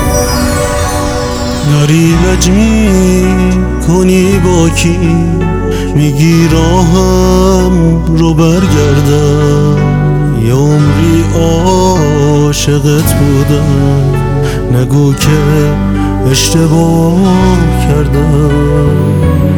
داری لج کنی با کی، میگی راهم رو برگردم، یه عمری عاشقت بودم، نگو که اشتباه کردم.